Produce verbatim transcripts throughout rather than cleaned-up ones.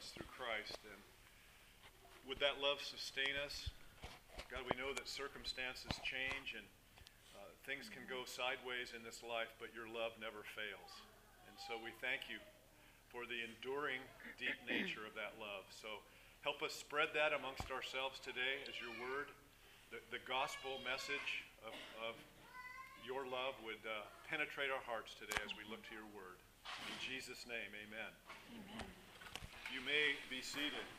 us through Christ. And would that love sustain us? God, we know that circumstances change and uh, things can go sideways in this life, but your love never fails. And so we thank you for the enduring, deep nature of that love. So help us spread that amongst ourselves today as your word, the, the gospel message of, of your love would uh, penetrate our hearts today as we look to your word. In Jesus' name, amen. Amen. You may be seated.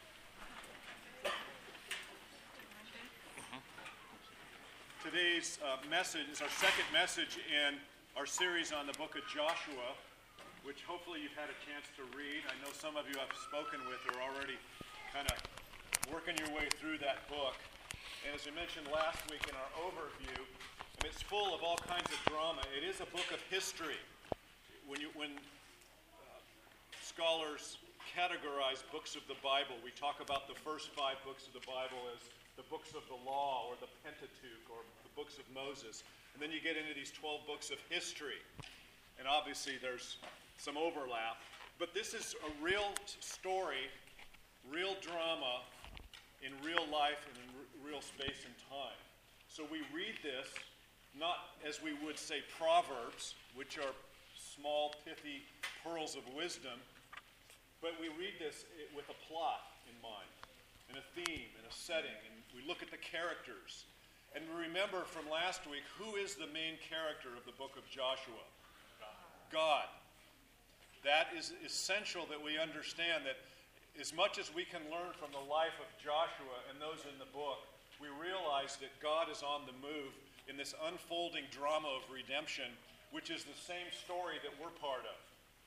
Today's uh, message is our second message in our series on the book of Joshua, which hopefully you've had a chance to read. I know some of you I've spoken with are already kind of working your way through that book. And as we mentioned last week in our overview, and it's full of all kinds of drama. It is a book of history. When you when uh, scholars categorize books of the Bible, we talk about the first five books of the Bible as the books of the law or the Pentateuch or the books of Moses. And then you get into these twelve books of history. And obviously there's some overlap. But this is a real story, real drama in real life and in r- real space and time. So we read this not as we would say Proverbs, which are small, pithy pearls of wisdom, but we read this with a plot in mind, and a theme, and a setting, and we look at the characters. And we remember from last week, who is the main character of the book of Joshua? God. That is essential that we understand that as much as we can learn from the life of Joshua and those in the book, we realize that God is on the move in this unfolding drama of redemption, which is the same story that we're part of.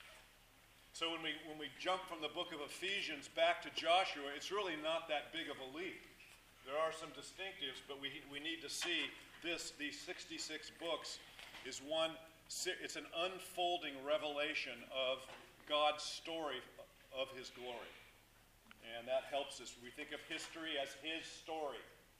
So when we when we jump from the book of Ephesians back to Joshua, it's really not that big of a leap. There are some distinctives, but we we need to see this, these sixty-six books is one, it's an unfolding revelation of God's story of his glory. And that helps us. We think of history as his story.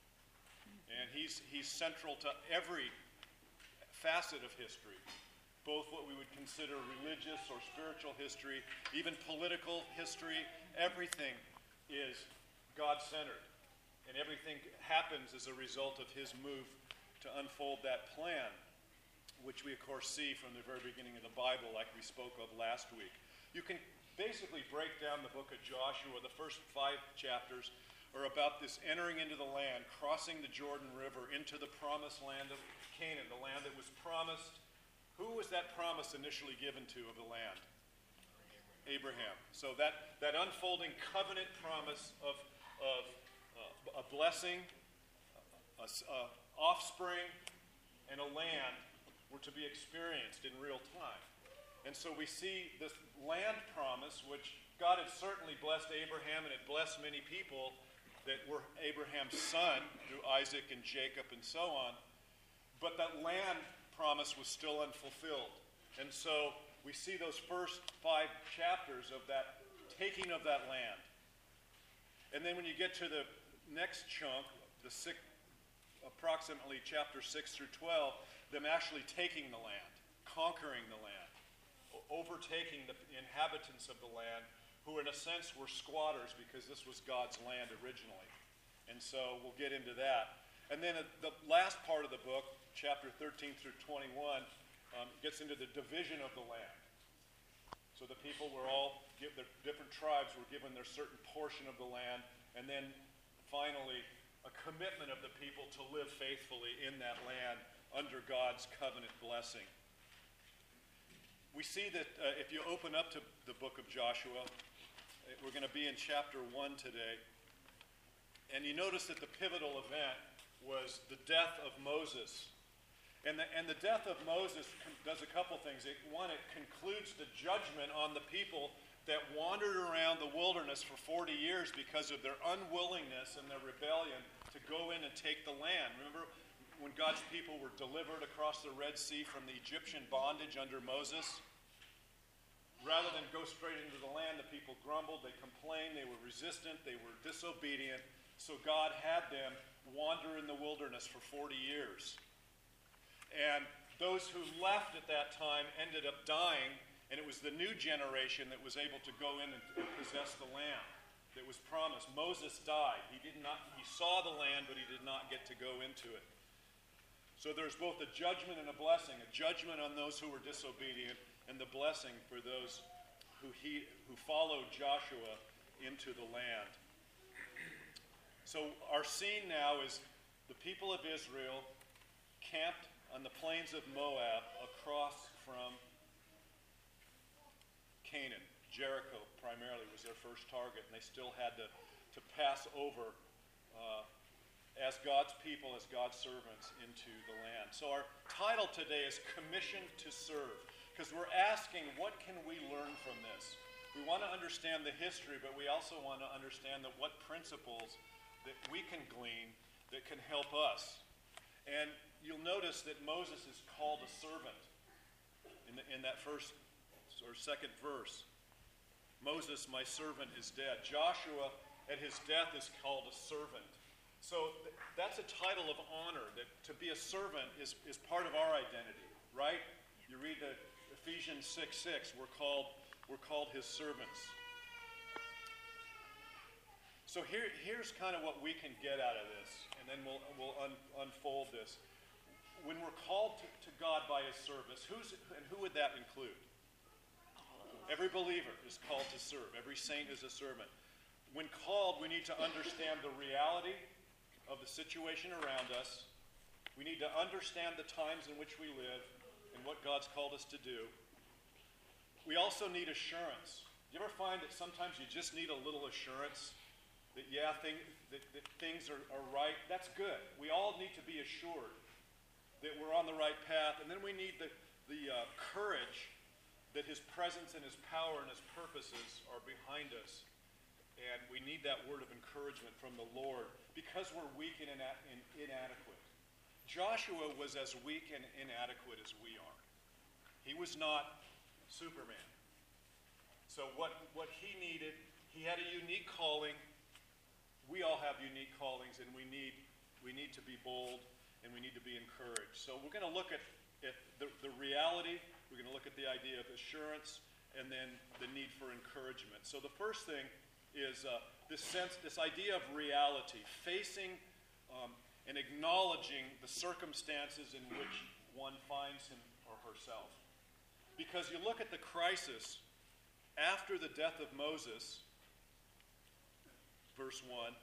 And he's he's central to every facet of history, both what we would consider religious or spiritual history, even political history. Everything is God-centered. And everything happens as a result of his move to unfold that plan, which we, of course, see from the very beginning of the Bible, like we spoke of last week. You can basically break down the book of Joshua. The first five chapters are about this entering into the land, crossing the Jordan River into the promised land of Canaan, the land that was promised. Who was that promise initially given to of the land? Abraham. So that, that unfolding covenant promise of, of uh, a blessing, a, a offspring, and a land were to be experienced in real time. And so we see this land promise, which God had certainly blessed Abraham, and it blessed many people that were Abraham's son through Isaac and Jacob and so on. But that land promise was still unfulfilled. And so we see those first five chapters of that taking of that land. And then when you get to the next chunk, the six, approximately chapter six through twelve, them actually taking the land, conquering the land, overtaking the inhabitants of the land, who in a sense were squatters because this was God's land originally. And so we'll get into that. And then the last part of the book, chapter thirteen through twenty-one, um, gets into the division of the land. So the people were all, give, their different tribes were given their certain portion of the land, and then finally a commitment of the people to live faithfully in that land under God's covenant blessing. We see that uh, if you open up to the book of Joshua, we're going to be in chapter one today, and you notice that the pivotal event was the death of Moses. And the, and the death of Moses does a couple things. It, one, it concludes the judgment on the people that wandered around the wilderness for forty years because of their unwillingness and their rebellion to go in and take the land. Remember when God's people were delivered across the Red Sea from the Egyptian bondage under Moses? Rather than go straight into the land, the people grumbled, they complained, they were resistant, they were disobedient. So God had them wander in the wilderness for forty years. And those who left at that time ended up dying, and it was the new generation that was able to go in and, and possess the land. that was promised. Moses died. He did not, he saw the land, but he did not get to go into it. So there's both a judgment and a blessing, a judgment on those who were disobedient and the blessing for those who, he, who followed Joshua into the land. So our scene now is the people of Israel camped on the plains of Moab across from Canaan. Jericho primarily was their first target, and they still had to, to pass over uh, as God's people, as God's servants into the land. So our title today is Commissioned to Serve, because we're asking, what can we learn from this? We want to understand the history, but we also want to understand that what principles that we can glean that can help us. And you'll notice that Moses is called a servant in, the, in that first or second verse. Moses, my servant, is dead. Joshua, at his death, is called a servant. So th- that's a title of honor, that to be a servant is, is part of our identity, right? You read the Ephesians six six, we're called, we're called his servants. So here, here's kind of what we can get out of this, and then we'll, we'll un, unfold this. When we're called to, to God by his service, who's, and who would that include? Every believer is called to serve. Every saint is a servant. When called, we need to understand the reality of the situation around us. We need to understand the times in which we live and what God's called us to do. We also need assurance. Do you ever find that sometimes you just need a little assurance that, yeah, thing, that, that things are, are right? That's good. We all need to be assured that we're on the right path. And then we need the, the uh, courage that his presence and his power and his purposes are behind us. And we need that word of encouragement from the Lord because we're weak and ina- and inadequate. Joshua was as weak and inadequate as we are. He was not Superman. So what, what he needed, he had a unique calling. We all have unique callings, and we need, we need to be bold, and we need to be encouraged. So we're going to look at, at the, the reality. We're going to look at the idea of assurance and then the need for encouragement. So the first thing is uh, this sense, this idea of reality, facing um, and acknowledging the circumstances in which one finds him or herself. Because you look at the crisis after the death of Moses, verse one,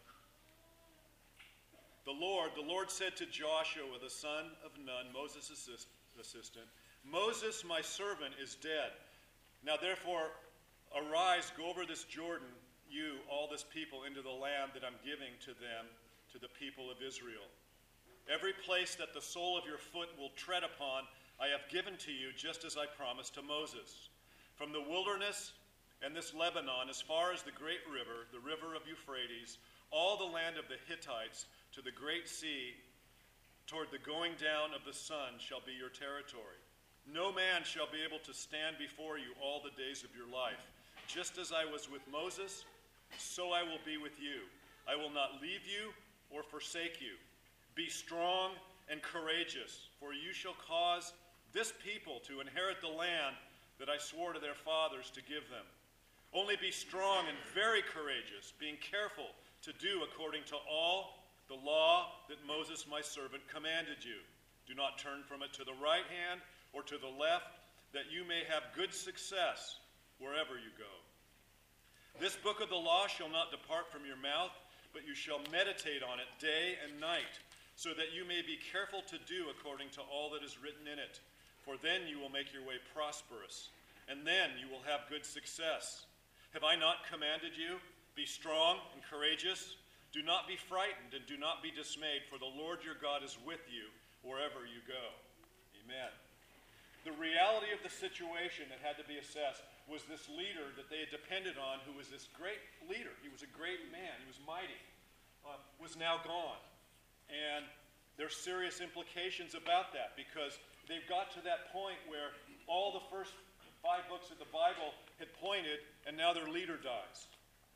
the Lord, the Lord said to Joshua, the son of Nun, Moses' assist, assistant, Moses, my servant, is dead. Now therefore, arise, go over this Jordan, you, all this people, into the land that I'm giving to them, to the people of Israel. Every place that the sole of your foot will tread upon, I have given to you, just as I promised to Moses. From the wilderness and this Lebanon, as far as the great river, the river of Euphrates, all the land of the Hittites, to the great sea, toward the going down of the sun, shall be your territory. No man shall be able to stand before you all the days of your life. Just as I was with Moses, so I will be with you. I will not leave you or forsake you. Be strong and courageous, for you shall cause this people to inherit the land that I swore to their fathers to give them. Only be strong and very courageous, being careful to do according to all the law that Moses my servant commanded you. Do not turn from it to the right hand or to the left, that you may have good success wherever you go. This book of the law shall not depart from your mouth, but you shall meditate on it day and night, so that you may be careful to do according to all that is written in it. For then you will make your way prosperous, and then you will have good success. Have I not commanded you? Be strong and courageous. Do not be frightened and do not be dismayed, for the Lord your God is with you wherever you go. Amen. The reality of the situation that had to be assessed was this leader that they had depended on, who was this great leader. He was a great man. He was mighty. Uh, was now gone. And there's serious implications about that, because they've got to that point where all the first five books of the Bible had pointed, and now their leader dies.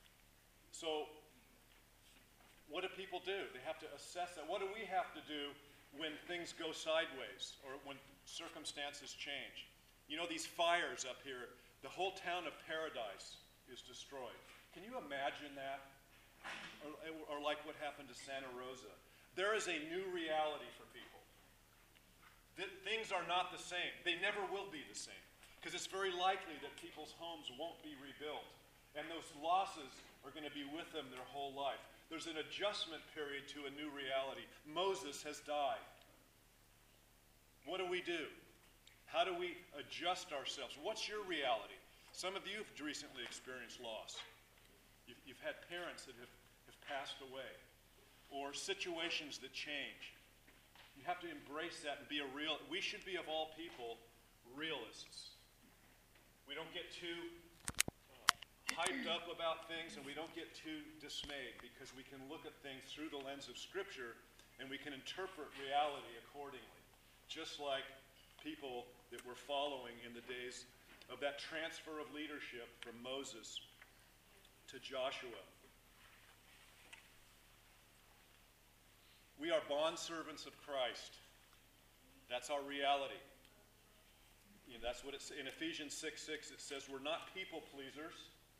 So what do people do? They have to assess that. What do we have to do when things go sideways or when circumstances change? You know, these fires up here, the whole town of Paradise is destroyed. Can you imagine that? Or, or like what happened to Santa Rosa. There is a new reality for people. That things are not the same. They never will be the same. Because it's very likely that people's homes won't be rebuilt. And those losses are going to be with them their whole life. There's an adjustment period to a new reality. Moses has died. What do we do? How do we adjust ourselves? What's your reality? Some of you have recently experienced loss. You've, you've had parents that have, have passed away, or situations that change. You have to embrace that and be a real. We should be, of all people, realists. We don't get too uh, hyped up about things, and we don't get too dismayed, because we can look at things through the lens of Scripture, and we can interpret reality accordingly. Just like people that were following in the days of that transfer of leadership from Moses to Joshua. We are bondservants of Christ. That's our reality. You know, that's what it's in Ephesians six six. It says we're not people pleasers,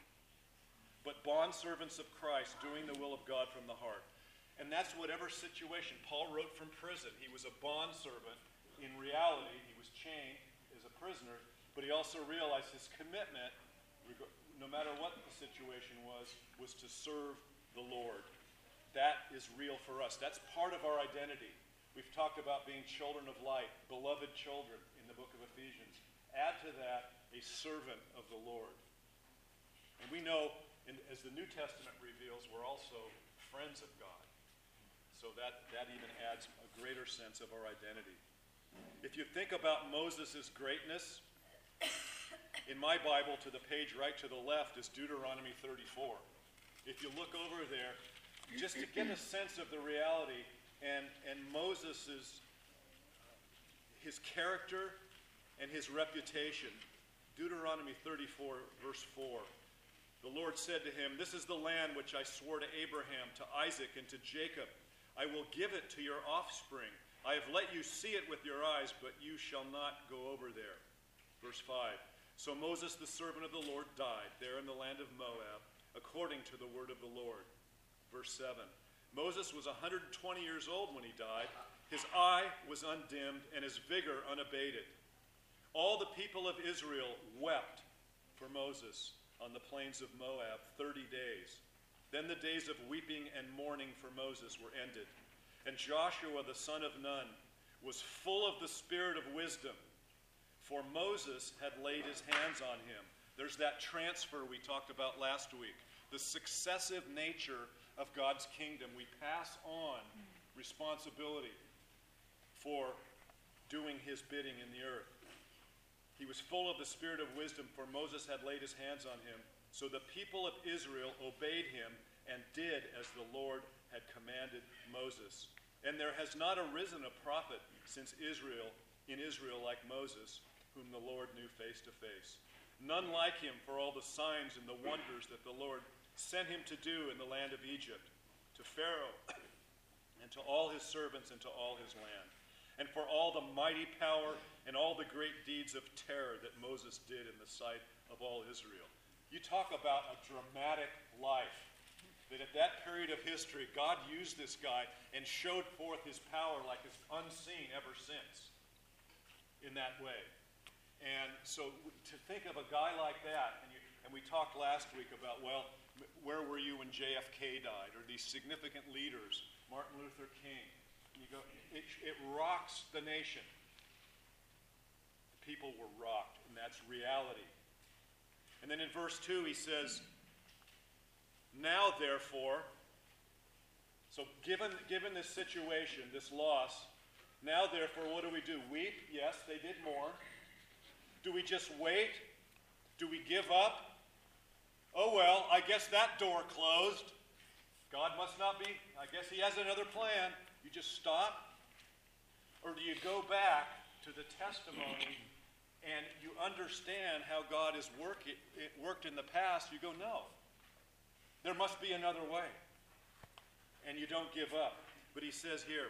but bondservants of Christ, doing the will of God from the heart. And that's whatever situation. Paul wrote from prison. He was a bondservant. In reality, he was chained as a prisoner, but he also realized his commitment, no matter what the situation was, was to serve the Lord. That is real for us. That's part of our identity. We've talked about being children of light, beloved children in the book of Ephesians. Add to that a servant of the Lord. And we know, and as the New Testament reveals, we're also friends of God. So that, that even adds a greater sense of our identity. If you think about Moses' greatness, in my Bible, to the page right to the left is Deuteronomy thirty-four. If you look over there, just to get a sense of the reality and, and Moses' his character and his reputation. Deuteronomy thirty-four, verse four. The Lord said to him, "This is the land which I swore to Abraham, to Isaac, and to Jacob. I will give it to your offspring. I have let you see it with your eyes, but you shall not go over there." Verse five. So Moses, the servant of the Lord, died there in the land of Moab, according to the word of the Lord. Verse seven. Moses was one hundred twenty years old when he died. His eye was undimmed and his vigor unabated. All the people of Israel wept for Moses on the plains of Moab thirty days. Then the days of weeping and mourning for Moses were ended. And Joshua the son of Nun was full of the spirit of wisdom, for Moses had laid his hands on him. There's that transfer we talked about last week. The successive nature of God's kingdom. We pass on responsibility for doing his bidding in the earth. He was full of the spirit of wisdom, for Moses had laid his hands on him. So the people of Israel obeyed him and did as the Lord had commanded Moses. And there has not arisen a prophet since Israel, in Israel like Moses, whom the Lord knew face to face. None like him for all the signs and the wonders that the Lord sent him to do in the land of Egypt, to Pharaoh, and to all his servants and to all his land, and for all the mighty power and all the great deeds of terror that Moses did in the sight of all Israel. You talk about a dramatic life. That at that period of history, God used this guy and showed forth his power like it's unseen ever since in that way. And so to think of a guy like that, and, you, and we talked last week about, well, where were you when J F K died, or these significant leaders, Martin Luther King. You go, it, it rocks the nation. The people were rocked, and that's reality. And then in verse two he says, "Now therefore," so given, given this situation, this loss, now therefore what do we do? Weep? Yes, they did mourn. Do we just wait? Do we give up? Oh well, I guess that door closed. God must not be, I guess he has another plan. You just stop? Or do you go back to the testimony and you understand how God has worked, it, it worked in the past? You go, no. There must be another way. And you don't give up. But he says here,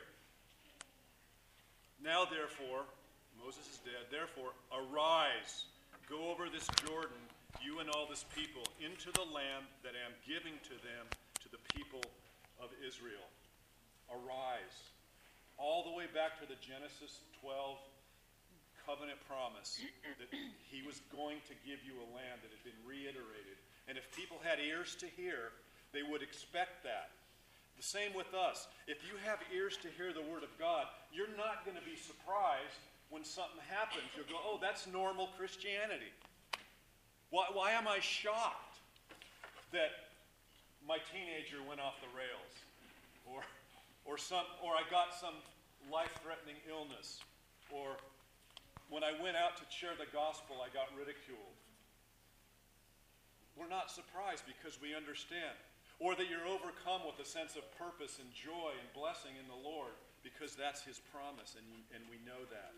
"Now therefore," Moses is dead, "therefore arise, go over this Jordan, you and all this people, into the land that I am giving to them, to the people of Israel. Arise. All the way back to the Genesis twelve covenant promise that he was going to give you a land that had been reiterated. And if people had ears to hear, they would expect that. The same with us. If you have ears to hear the word of God, you're not going to be surprised when something happens. You'll go, oh, that's normal Christianity. Why, why am I shocked that my teenager went off the rails? Or, or, some, or I got some life-threatening illness? Or when I went out to share the gospel, I got ridiculed. We're not surprised because we understand. Or that you're overcome with a sense of purpose and joy and blessing in the Lord because that's his promise, and, and we know that.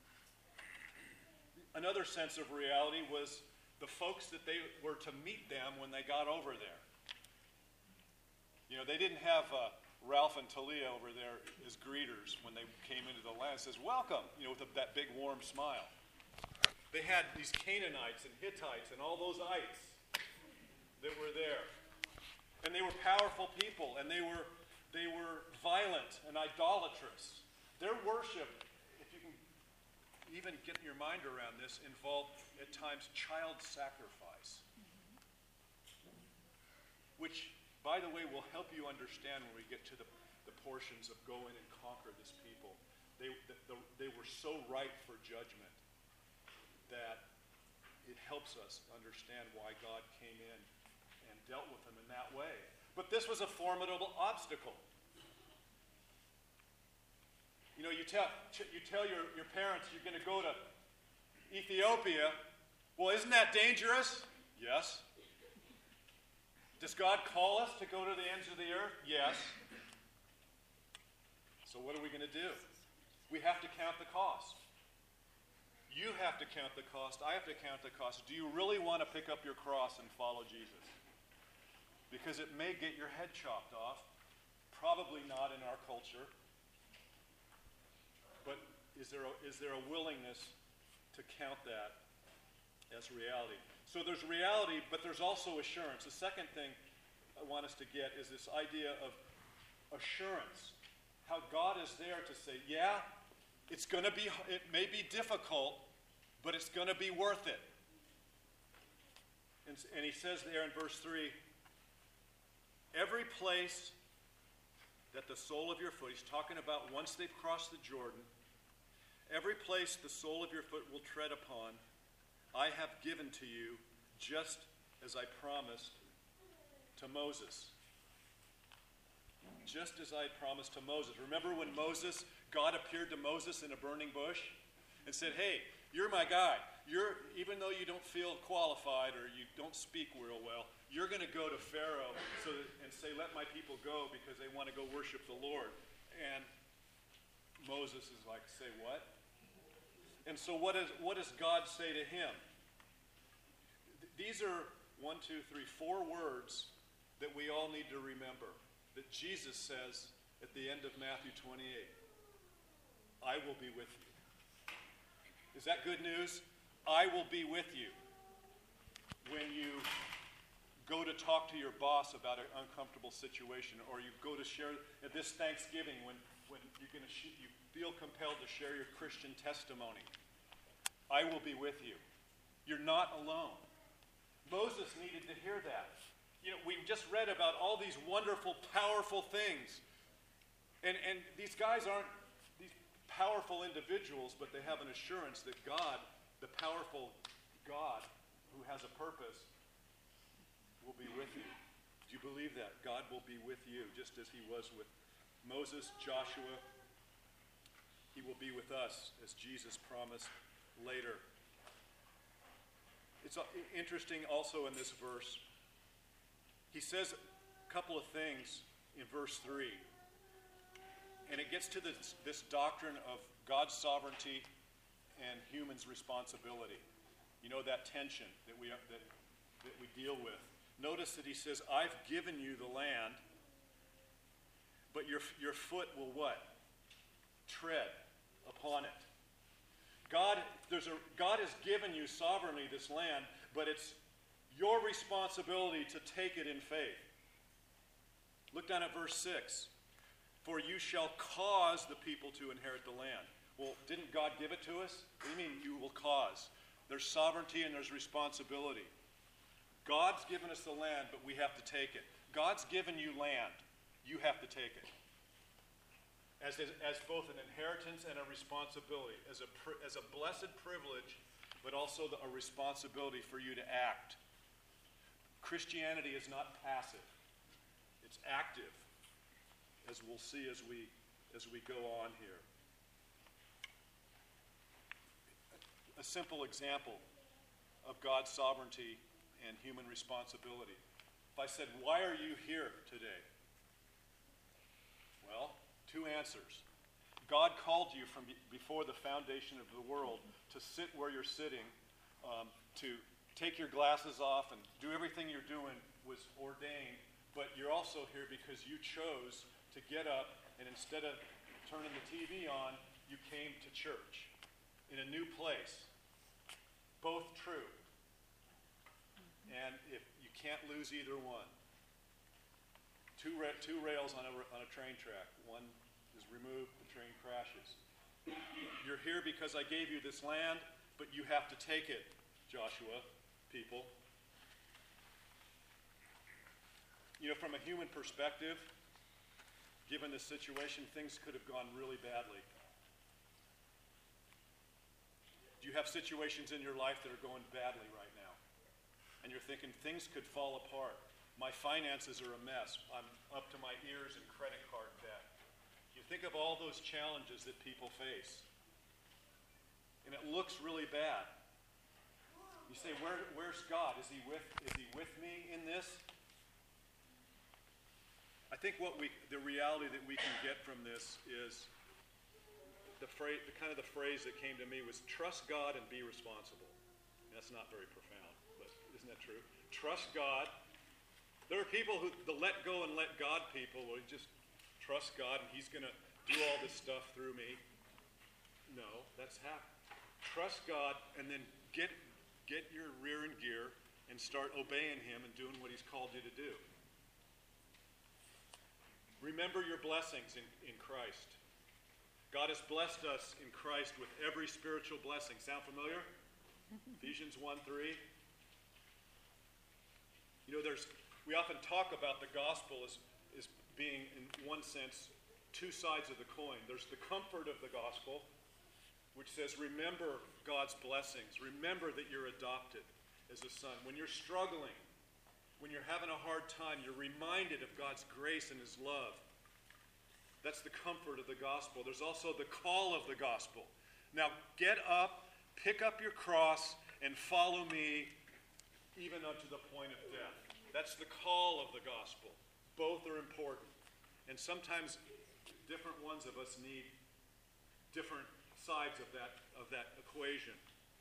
Another sense of reality was the folks that they were to meet them when they got over there. You know, they didn't have uh, Ralph and Talia over there as greeters when they came into the land. It says, welcome, you know, with a, that big warm smile. They had these Canaanites and Hittites and all those ites that were there. And they were powerful people, and they were, they were violent and idolatrous. Their worship, if you can even get your mind around this, involved at times child sacrifice. Which, by the way, will help you understand when we get to the, the portions of go in and conquer this people. They, the, the, they were so ripe for judgment that it helps us understand why God came in and dealt with them in that way. But this was a formidable obstacle. You know, you tell, you tell your, your parents you're going to go to Ethiopia. Well, isn't that dangerous? Yes. Does God call us to go to the ends of the earth? Yes. So what are we going to do? We have to count the cost. You have to count the cost. I have to count the cost. Do you really want to pick up your cross and follow Jesus? Because it may get your head chopped off. Probably not in our culture. But is there a, is there a willingness to count that as reality? So there's reality, but there's also assurance. The second thing I want us to get is this idea of assurance. How God is there to say, yeah, it's going to be, it may be difficult, but it's going to be worth it. And, and he says there in verse three, every place that the sole of your foot, he's talking about once they've crossed the Jordan, every place the sole of your foot will tread upon, I have given to you, just as I promised to Moses. Just as I had promised to Moses. Remember when Moses, God appeared to Moses in a burning bush and said, hey, you're my guy. You're, even though you don't feel qualified or you don't speak real well, you're going to go to Pharaoh so that, and say, let my people go because they want to go worship the Lord. And Moses is like, say what? And so what, is, what does God say to him? These are one, two, three, four words that we all need to remember. That Jesus says at the end of Matthew twenty-eight, I will be with you. Is that good news? I will be with you when you go to talk to your boss about an uncomfortable situation, or you go to share at this Thanksgiving when, when you're going to sh- you feel compelled to share your Christian testimony. I will be with you. You're not alone. Moses needed to hear that. You know, we've just read about all these wonderful, powerful things. And, and these guys aren't these powerful individuals, but they have an assurance that God, the powerful God who has a purpose, will be with you. Do you believe that? God will be with you, just as he was with Moses, Joshua. He will be with us, as Jesus promised later. It's interesting also in this verse. He says a couple of things in verse three. And it gets to this, this doctrine of God's sovereignty and human's responsibility. You know, that tension that we, that, that we deal with. Notice that he says, I've given you the land, but your, your foot will what? Tread upon it. God, there's a, God has given you sovereignly this land, but it's your responsibility to take it in faith. Look down at verse six. For you shall cause the people to inherit the land. Well, didn't God give it to us? What do you mean you will cause? There's sovereignty and there's responsibility. God's given us the land, but we have to take it. God's given you land. You have to take it. As, as both an inheritance and a responsibility. As a, as a blessed privilege, but also the, a responsibility for you to act. Christianity is not passive. It's active, as we'll see as we, as we go on here. A simple example of God's sovereignty and human responsibility. If I said, why are you here today? Well, two answers. God called you from before the foundation of the world to sit where you're sitting, um, to take your glasses off and do everything you're doing was ordained, but you're also here because you chose to get up and instead of turning the T V on, you came to church in a new place. Both true. And if you can't lose either one. Two, ra- two rails on a, on a train track. One is removed, the train crashes. You're here because I gave you this land, but you have to take it, Joshua, people. You know, from a human perspective, given this situation, things could have gone really badly. Do you have situations in your life that are going badly right now? And you're thinking things could fall apart. My finances are a mess. I'm up to my ears in credit card debt. You think of all those challenges that people face. And it looks really bad. You say, Where, where's God? Is he with, is he with me in this? I think what we, the reality that we can get from this is the phrase, the kind of the phrase that came to me was trust God and be responsible. And that's not very profound, but isn't that true? Trust God. There are people who, the let go and let God people, will just trust God and he's going to do all this stuff through me. No, that's happened. Trust God and then get, get your rear in gear and start obeying him and doing what he's called you to do. Remember your blessings in, in Christ. God has blessed us in Christ with every spiritual blessing. Sound familiar? Ephesians one three. You know, there's we often talk about the gospel as, as being, in one sense, two sides of the coin. There's the comfort of the gospel, which says, remember God's blessings. Remember that you're adopted as a son. When you're struggling, when you're having a hard time, you're reminded of God's grace and his love. That's the comfort of the gospel. There's also the call of the gospel. Now get up, pick up your cross, and follow me even unto the point of death. That's the call of the gospel. Both are important. And sometimes different ones of us need different sides of that, of that equation.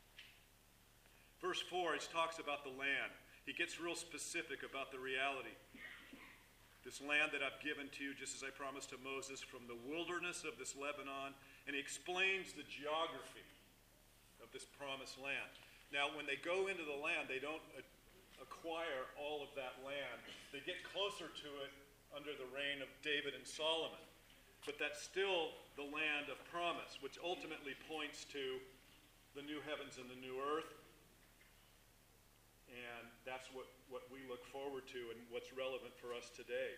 Verse four, he talks about the land. He gets real specific about the reality. This land that I've given to you, just as I promised to Moses, from the wilderness of this Lebanon. And he explains the geography of this promised land. Now, when they go into the land, they don't acquire all of that land. They get closer to it under the reign of David and Solomon. But that's still the land of promise, which ultimately points to the new heavens and the new earth. And that's what, what we look forward to and what's relevant for us today.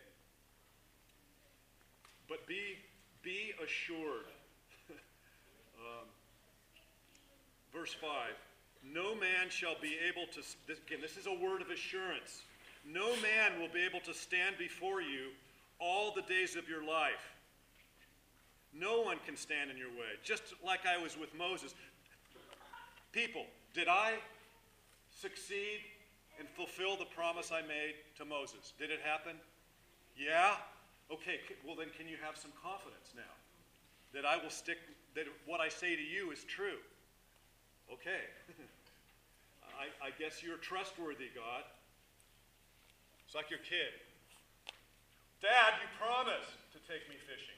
But be, be assured. um, verse five. No man shall be able to, this, again, this is a word of assurance. No man will be able to stand before you all the days of your life. No one can stand in your way. Just like I was with Moses. People, did I succeed and fulfill the promise I made to Moses? Did it happen? Yeah? Okay, well then can you have some confidence now? That I will stick, that what I say to you is true. Okay. I, I guess you're trustworthy, God. It's like your kid. Dad, you promised to take me fishing.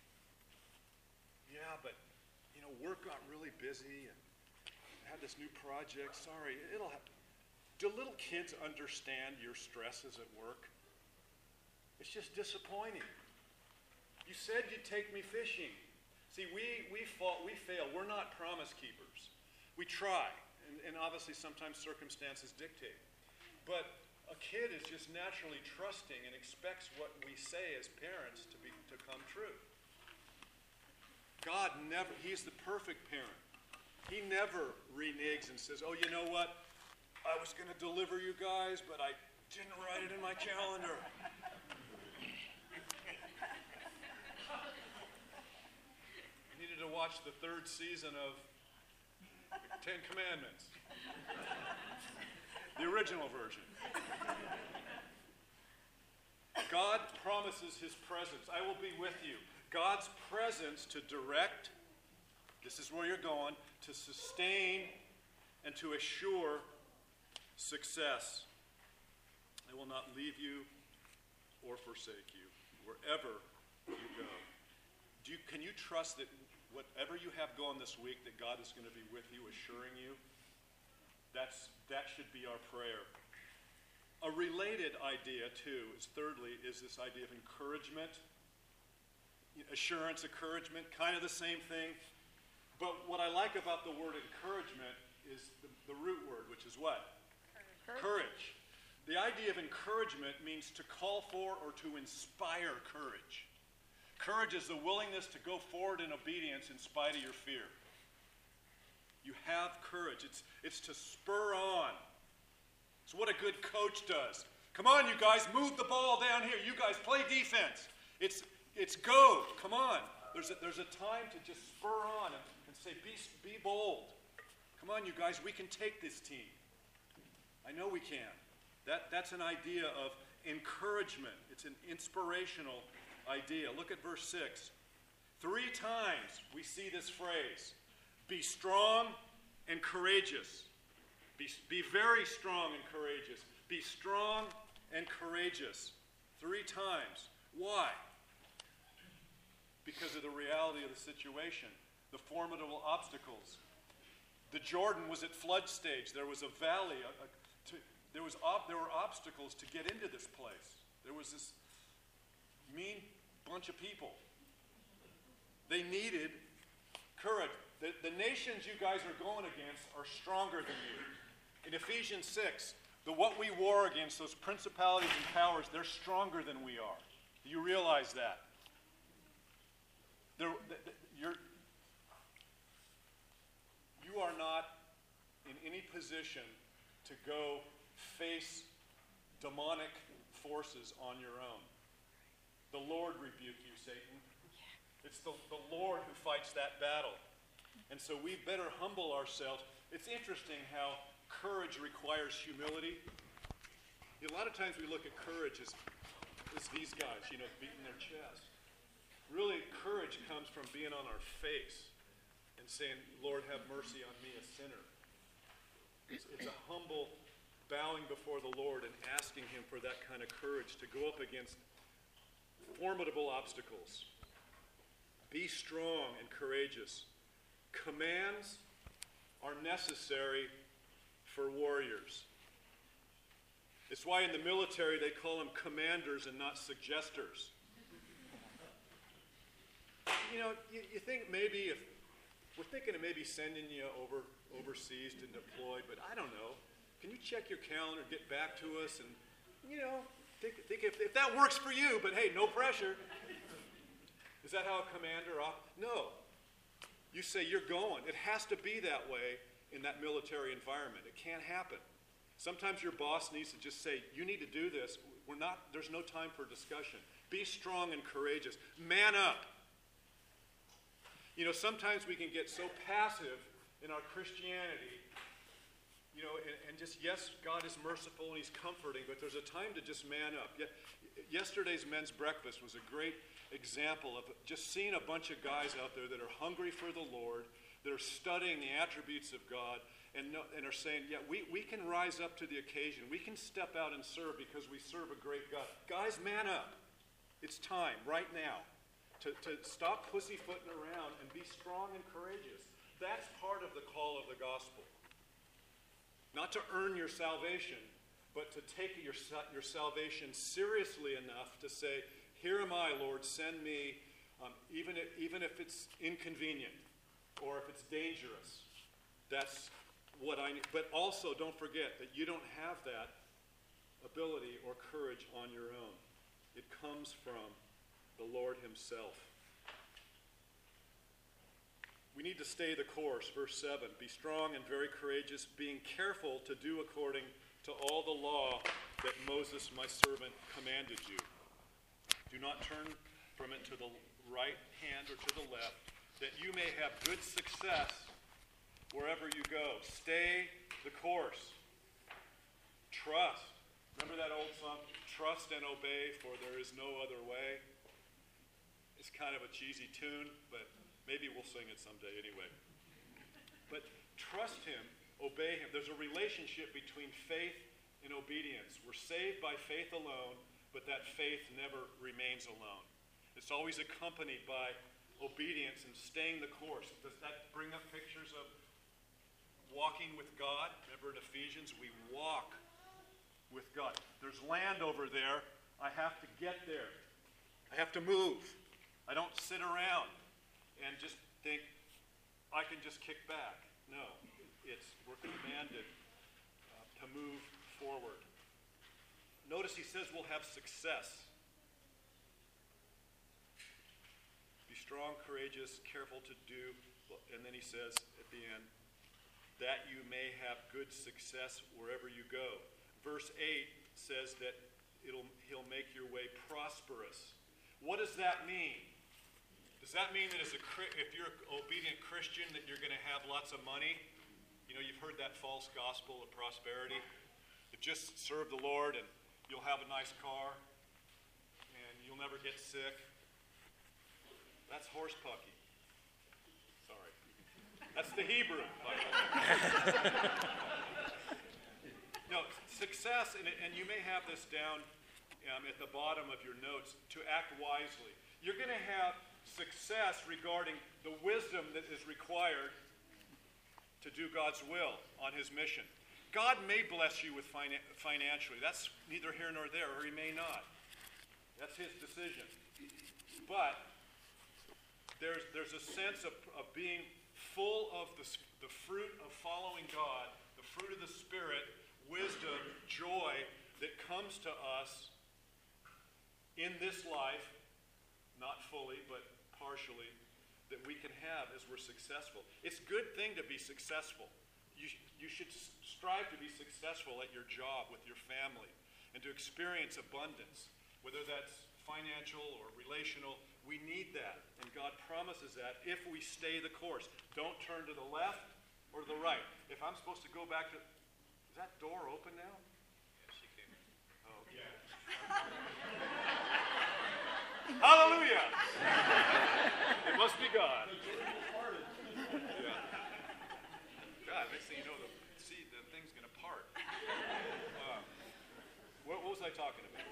Yeah, but, you know, work got really busy and I had this new project. Sorry, it'll happen. Do little kids understand your stresses at work? It's just disappointing. You said you'd take me fishing. See, we we fall, we fail. We're not promise keepers. We try, and, and obviously sometimes circumstances dictate. But a kid is just naturally trusting and expects what we say as parents to be to come true. God never, he's the perfect parent. He never reneges and says, oh, you know what? I was going to deliver you guys, but I didn't write it in my calendar. I needed to watch the third season of the Ten Commandments. The original version. God promises his presence. I will be with you. God's presence to direct, this is where you're going, to sustain and to assure success. I will not leave you or forsake you wherever you go. Do you, can you trust that whatever you have going this week, that God is going to be with you, assuring you? That's, that should be our prayer. A related idea, too, is thirdly, is this idea of encouragement. Assurance, encouragement, kind of the same thing. But what I like about the word encouragement is the, the root word, which is what? Courage. Courage. The idea of encouragement means to call for or to inspire courage. Courage is the willingness to go forward in obedience in spite of your fear. You have courage. It's, it's to spur on. It's what a good coach does. Come on, you guys, move the ball down here. You guys play defense. It's, it's go. Come on. There's a, there's a time to just spur on and, and say, be, be bold. Come on, you guys, we can take this team. I know we can. That, that's an idea of encouragement. It's an inspirational idea. Look at verse six. Three times we see this phrase, be strong and courageous. Be, be very strong and courageous. Be strong and courageous. Three times. Why? Because of the reality of the situation, the formidable obstacles. The Jordan was at flood stage. There was a valley. A, a, to, there, was ob, there were obstacles to get into this place. There was this mean bunch of people. They needed courage. The, the nations you guys are going against are stronger than you. In Ephesians six, the what we war against, those principalities and powers, they're stronger than we are. Do you realize that? They're, you're, you are not in any position to go face demonic forces on your own. The Lord rebuke you, Satan. It's the, the Lord who fights that battle. And so we better humble ourselves. It's interesting how courage requires humility. A lot of times we look at courage as, as these guys, you know, beating their chest. Really, courage comes from being on our face and saying, Lord, have mercy on me, a sinner. It's, it's a humble bowing before the Lord and asking him for that kind of courage to go up against formidable obstacles. Be strong and courageous. Commands are necessary for warriors. It's why in the military they call them commanders and not suggestors. You know, you, you think maybe if we're thinking of maybe sending you over overseas to deploy, but I don't know. Can you check your calendar, get back to us, and you know, think, think if, if that works for you. But hey, no pressure. Is that how a commander op- No. You say you're going. It has to be that way in that military environment. It can't happen. Sometimes your boss needs to just say, you need to do this. We're not, there's no time for discussion. Be strong and courageous. Man up. You know, sometimes we can get so passive in our Christianity, you know, and, and just, yes, God is merciful and he's comforting, but there's a time to just man up. Yesterday's men's breakfast was a great example of just seeing a bunch of guys out there that are hungry for the Lord, that are studying the attributes of God, and, know, and are saying, yeah, we, we can rise up to the occasion. We can step out and serve because we serve a great God. Guys, man up. It's time, right now, to, to stop pussyfooting around and be strong and courageous. That's part of the call of the gospel. Not to earn your salvation, but to take your, your salvation seriously enough to say, here am I, Lord, send me, um, even, if, even if it's inconvenient or if it's dangerous. That's what I need. But also, don't forget that you don't have that ability or courage on your own. It comes from the Lord himself. We need to stay the course. Verse seven, be strong and very courageous, being careful to do according to all the law that Moses, my servant, commanded you. Do not turn from it to the right hand or to the left, that you may have good success wherever you go. Stay the course. Trust. Remember that old song, Trust and Obey, for there is no other way? It's kind of a cheesy tune, but maybe we'll sing it someday anyway. But trust him, obey him. There's a relationship between faith and obedience. We're saved by faith alone, but that faith never remains alone. It's always accompanied by obedience and staying the course. Does that bring up pictures of walking with God? Remember in Ephesians, we walk with God. There's land over there. I have to get there. I have to move. I don't sit around and just think, I can just kick back. No, it's we're commanded uh, to move forward. Notice he says we'll have success. Be strong, courageous, careful to do, and then he says at the end, that you may have good success wherever you go. Verse eight says that it'll, he'll make your way prosperous. What does that mean? Does that mean that as a, if you're an obedient Christian that you're going to have lots of money? You know, you've heard that false gospel of prosperity. You just serve the Lord and you'll have a nice car and you'll never get sick. That's horse pucky. Sorry. That's the Hebrew. No, success, and, and you may have this down um, at the bottom of your notes, to act wisely. You're going to have success regarding the wisdom that is required to do God's will on his mission. God may bless you with finan- financially. That's neither here nor there, or he may not. That's his decision. But there's, there's a sense of, of being full of the, the fruit of following God, the fruit of the Spirit, wisdom, joy that comes to us in this life, not fully, but partially, that we can have as we're successful. It's a good thing to be successful. You, you should strive to be successful at your job, with your family, and to experience abundance, whether that's financial or relational. We need that, and God promises that if we stay the course. Don't turn to the left or to the right. If I'm supposed to go back to... Is that door open now? Yeah, she came in. Oh, yeah. Hallelujah! It must be God. Yeah. God, next thing you know, the, see, the thing's going to part. Uh, what, what was I talking about?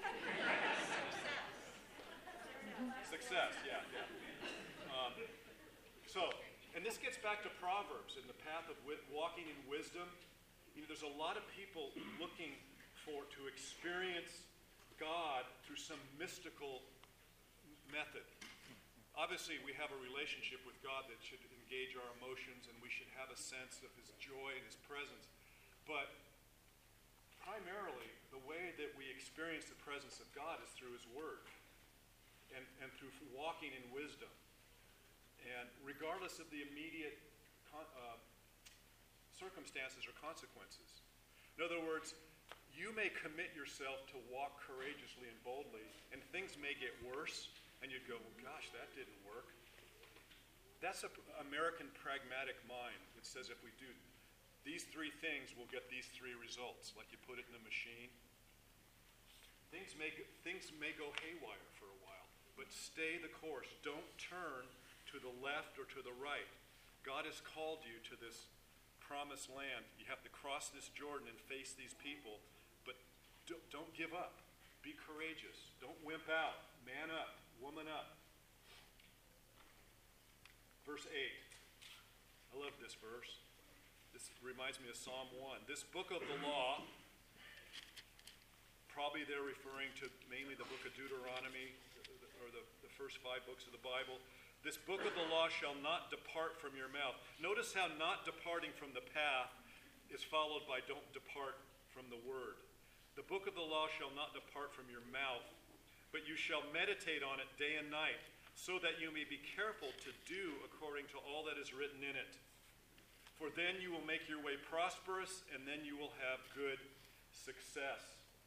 Success, yeah, yeah. Um, so, and this gets back to Proverbs, in the path of wi- walking in wisdom. You know, there's a lot of people looking for to experience God through some mystical method. Obviously, we have a relationship with God that should engage our emotions, and we should have a sense of his joy and his presence. But primarily, the way that we experience the presence of God is through his word and, and through walking in wisdom. And regardless of the immediate uh, circumstances or consequences. In other words, you may commit yourself to walk courageously and boldly, and things may get worse, and you'd go, well, gosh, that didn't work. That's an American pragmatic mind that says if we do these three things, we'll get these three results, like you put it in a machine. Things may, things may go haywire for a while, but stay the course. Don't turn to the left or to the right. God has called you to this promised land. You have to cross this Jordan and face these people, but don't, don't give up. Be courageous. Don't wimp out. Man up. Woman up. Verse eight. I love this verse. This reminds me of Psalm one. This book of the law, probably they're referring to mainly the book of Deuteronomy, or the, the first five books of the Bible. This book of the law shall not depart from your mouth. Notice how not departing from the path is followed by don't depart from the word. The book of the law shall not depart from your mouth, but you shall meditate on it day and night, so that you may be careful to do according to all that is written in it. For then you will make your way prosperous, and then you will have good success.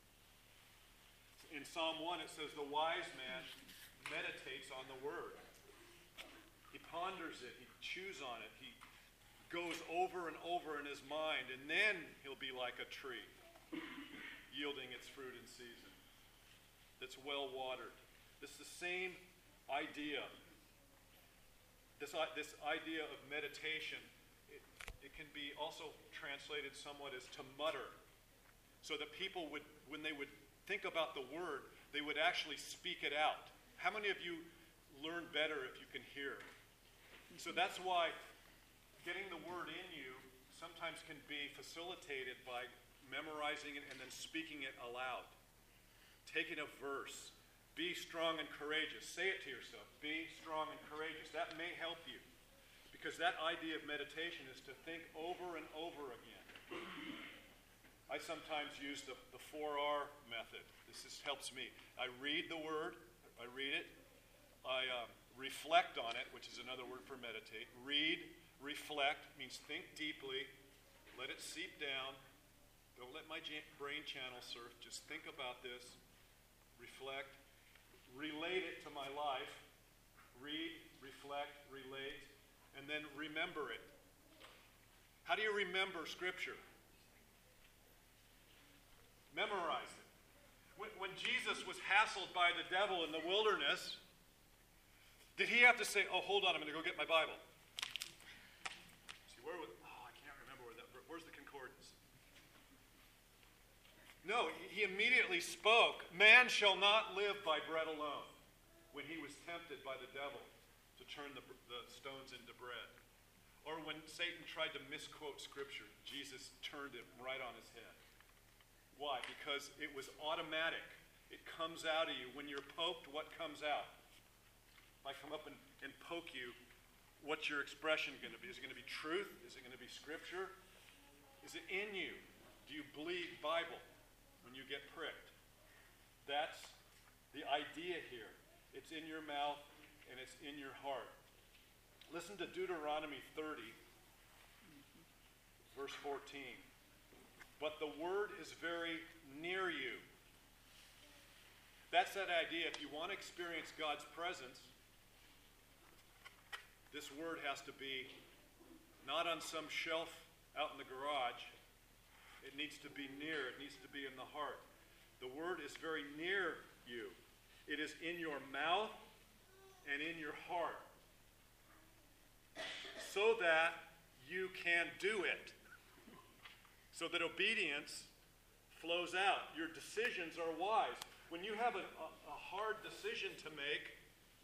In Psalm one, it says, the wise man meditates on the word. He ponders it, he chews on it, he goes over and over in his mind, and then he'll be like a tree, yielding its fruit in season, that's well watered. This is the same idea. This, this idea of meditation, it, it can be also translated somewhat as to mutter, so that people would, when they would think about the word, they would actually speak it out. How many of you learn better if you can hear? So that's why getting the word in you sometimes can be facilitated by memorizing it and then speaking it aloud. Taking a verse, be strong and courageous. Say it to yourself, be strong and courageous. That may help you, because that idea of meditation is to think over and over again. I sometimes use the, the four R method. This is, helps me. I read the word, I read it, I um, reflect on it, which is another word for meditate. Read, reflect, means think deeply, let it seep down. Don't let my brain channel surf. Just think about this, reflect, relate it to my life, read, reflect, relate, and then remember it. How do you remember Scripture? Memorize it. When, when Jesus was hassled by the devil in the wilderness, did he have to say, oh, hold on, I'm going to go get my Bible? See, where was, oh, I can't remember where that, where's the concordance? No, he immediately spoke, man shall not live by bread alone, when he was tempted by the devil to turn the, the stones into bread. Or when Satan tried to misquote Scripture, Jesus turned it right on his head. Why? Because it was automatic. It comes out of you. When you're poked, what comes out? If I come up and, and poke you, what's your expression going to be? Is it going to be truth? Is it going to be Scripture? Is it in you? Do you bleed Bible when you get pricked? That's the idea here. It's in your mouth and it's in your heart. Listen to Deuteronomy thirty, verse fourteen. But the word is very near you. That's that idea. If you want to experience God's presence, this word has to be not on some shelf out in the garage. It needs to be near. It needs to be in the heart. The word is very near you. It is in your mouth and in your heart, so that you can do it. So that obedience flows out. Your decisions are wise. When you have a, a, a hard decision to make,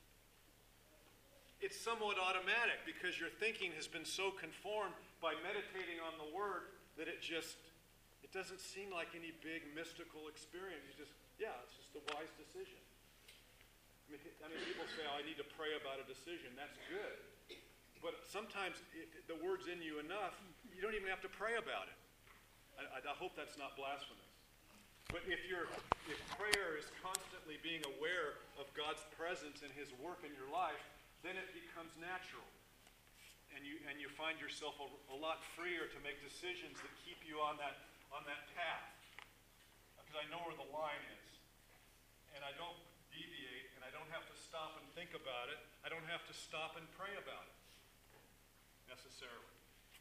it's somewhat automatic because your thinking has been so conformed by meditating on the Word that it just, it doesn't seem like any big mystical experience. You just, yeah, it's just a wise decision. I mean, I mean people say, oh, I need to pray about a decision. That's good. But sometimes if the Word's in you enough, you don't even have to pray about it. I, I hope that's not blasphemous. But if you're, if prayer is constantly being aware of God's presence and His work in your life, then it becomes natural. And you, and you find yourself a, a lot freer to make decisions that keep you on that, on that path. Because I know where the line is. And I don't deviate, and I don't have to stop and think about it. I don't have to stop and pray about it, necessarily.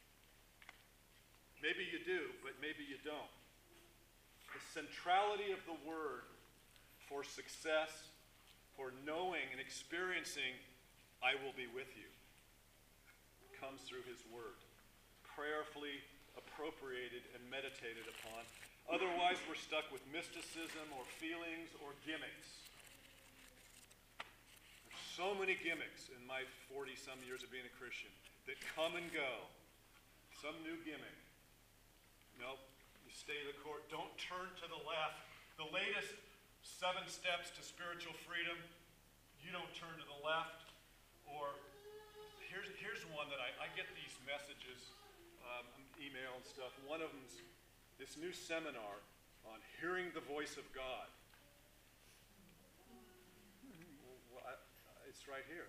Maybe you do, but maybe you don't. The centrality of the Word for success, for knowing and experiencing, I will be with you, comes through His Word, prayerfully appropriated and meditated upon. Otherwise, we're stuck with mysticism or feelings or gimmicks. There's so many gimmicks in my forty-some years of being a Christian that come and go. some new gimmick. No, you stay the course. Don't turn to the left. The latest seven steps to spiritual freedom, you don't turn to the left. Or here's, here's one that I, I get these messages, um, email and stuff. One of them's this new seminar on hearing the voice of God. Well, I, it's right here.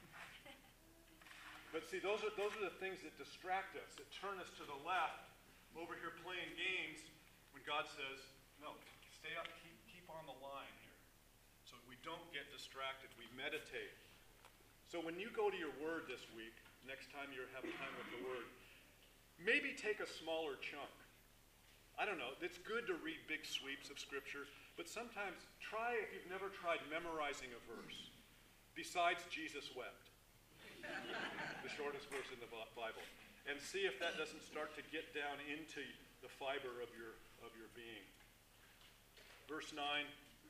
But see, those are, those are the things that distract us, that turn us to the left, over here playing games, when God says, no, stay up, keep, keep on the line here. So we don't get distracted, we meditate. So when you go to your word this week, next time you have time with the word, maybe take a smaller chunk. I don't know, it's good to read big sweeps of Scripture, but sometimes try, if you've never tried, memorizing a verse. Besides, Jesus wept. The shortest verse in the Bible. And see if that doesn't start to get down into the fiber of your, of your being. Verse nine,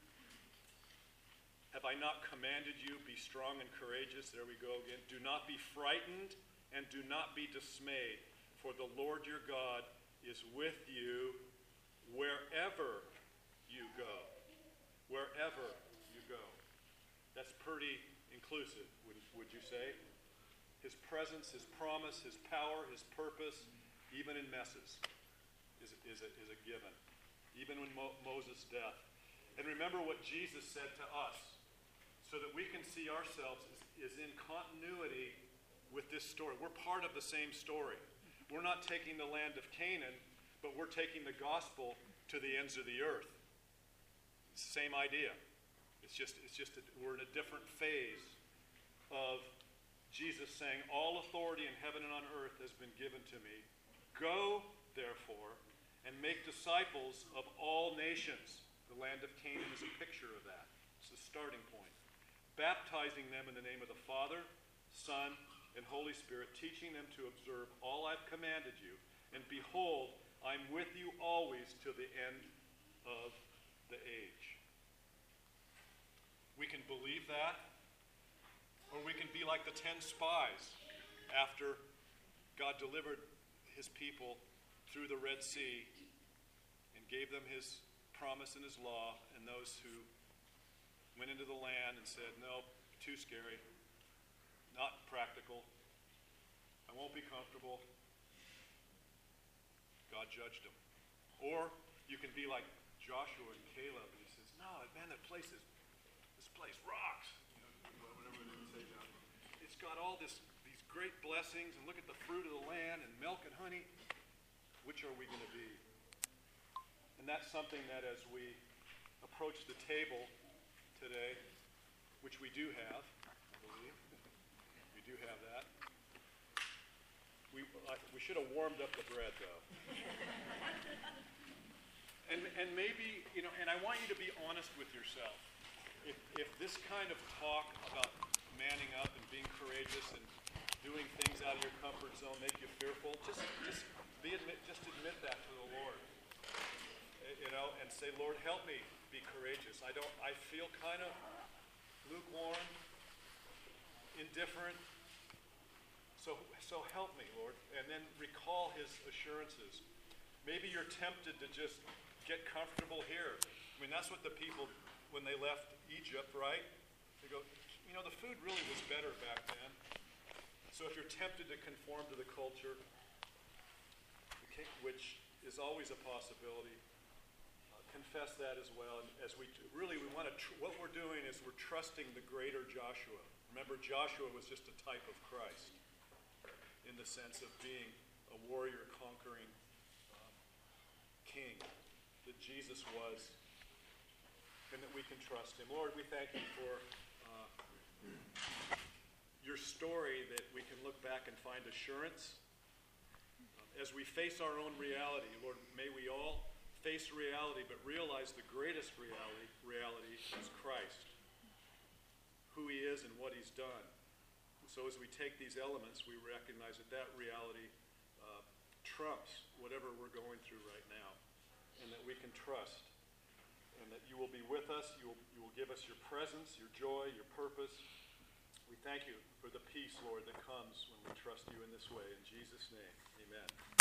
have I not commanded you, be strong and courageous? There we go again. Do not be frightened and do not be dismayed, for the Lord your God is with you wherever you go. Wherever you go. That's pretty inclusive, would, would you say? His presence, his promise, his power, his purpose, even in messes, is, is, a, is a given. Even when Mo- Moses' death. And remember what Jesus said to us, so that we can see ourselves is, is in continuity with this story. We're part of the same story. We're not taking the land of Canaan, but we're taking the gospel to the ends of the earth. It's the same idea. It's just, it's just a, we're in a different phase of Jesus saying, all authority in heaven and on earth has been given to me. Go, therefore, and make disciples of all nations. The land of Canaan is a picture of that. It's the starting point. Baptizing them in the name of the Father, Son, and Holy Spirit, teaching them to observe all I've commanded you. And behold, I'm with you always till the end of the age. We can believe that, or we can be like the ten spies after God delivered his people through the Red Sea and gave them his promise and his law, and those who went into the land and said, no, too scary, not practical, I won't be comfortable. God judged them. Or you can be like Joshua and Caleb, and he says, no, man, that place is, this place rocks. You know, whatever they say now. It's got all this, these great blessings, and look at the fruit of the land, and milk and honey. Which are we going to be? And that's something that as we approach the table today, which we do have, I believe, we do have that. We, uh, we should have warmed up the bread, though. and, and maybe, you know, and I want you to be honest with yourself. If, if this kind of talk about manning up and being courageous and doing things out of your comfort zone make you fearful, just, just, be admit, just admit that to the Lord. You know, and say, Lord, help me be courageous. I don't, I feel kind of lukewarm, indifferent. So, so help me, Lord. And then recall his assurances. Maybe you're tempted to just get comfortable here. I mean, that's what the people, when they left Egypt, right? They go, you know, the food really was better back then. So if you're tempted to conform to the culture, which is always a possibility, uh, confess that as well. And as we really, we want to, tr- what we're doing is we're trusting the greater Joshua. Remember, Joshua was just a type of Christ in the sense of being a warrior, conquering um, king that Jesus was, and that we can trust him. Lord, we thank you for uh, your story, that we can look back and find assurance. As we face our own reality, Lord, may we all face reality, but realize the greatest reality, reality is Christ, who he is and what he's done. And so as we take these elements, we recognize that that reality uh, trumps whatever we're going through right now, and that we can trust, and that you will be with us, you will, you will give us your presence, your joy, your purpose. We thank you for the peace, Lord, that comes when we trust you in this way. In Jesus' name, amen.